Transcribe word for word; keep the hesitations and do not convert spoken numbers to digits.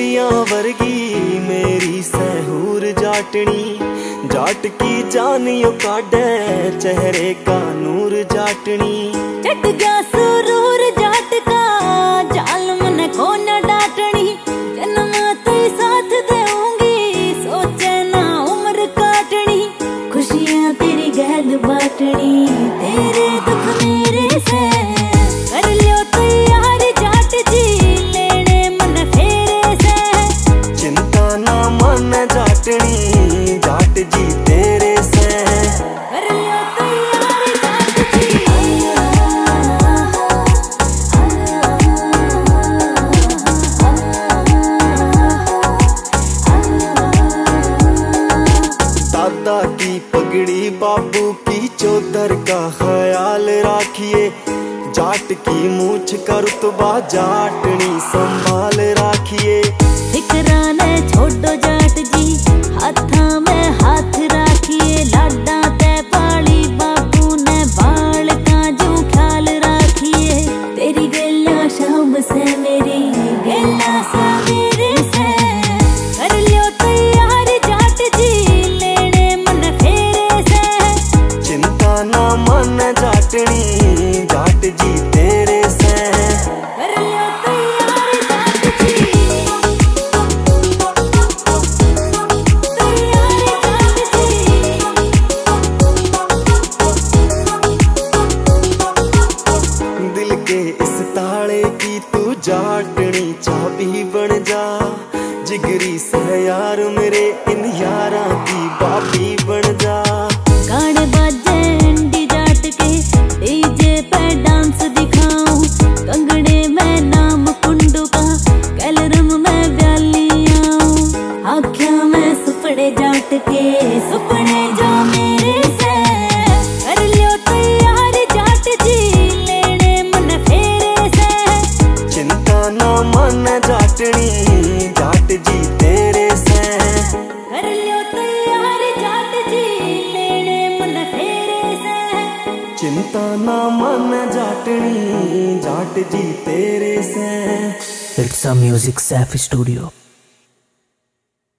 मोतियां वर्गी मेरी सहूर जाटनी, जाट की जानियो काढ़े चेहरे का नूर जाटनी। चट गया सुरूर जाट का जालम ने को न डाटनी, जन्म ते साथ देऊंगी सोचे ना उम्र काटनी, खुशियां तेरी गैल बाटनी तेरे दुख मेरे से। कर लियो तैयार जाट जी लेने मन फेरे से, चिंता ना मन जाटनी जाट जी तेरे से। कर लियो तैयार जाट जी। दादा की पगड़ी बाबू की चौधर का ख्याल राखिए, जाट की मूछ का रुतबा जाटनी संभाल राखिए। फिकरा ने छोड़ो जाट जी हाथा में हाथ राखिए, लाडा ते पाली बाबू ने बाल का जो ख्याल राखिए, तेरी गल्ला शाम से मेरी गल्ला सवेरे से। कर लियो तैयार जाट जी लेने मन फेरे से, चिंता ना मन जाटनी जाट जी तेरे से। कर लियो तैयार जाट जी। तैयार जाट जी। दिल के इस ताले की तू जाटनी चाबी बन जा, जिगरी सहयार मेरे इन यारा की बाबी बन जा। गाने बाजे अंडी जाट के डीजे पे डांस दिखाऊं, कंगड़े में नाम कुंडू का कैलरम में ब्याली आऊं, आँखों में सुपड़े जाट के सुपने जो मेरे से। कर लियो तैयार जाट जी लेने मन फेरे से, चिंता ना मन जाटनी जाट जी तेरे से। कर लियो तैयार जाट जी लेने मन फेरे से, चिंता ना मन जाटनी जाट जी तेरे से। It's a Music Safi Studio.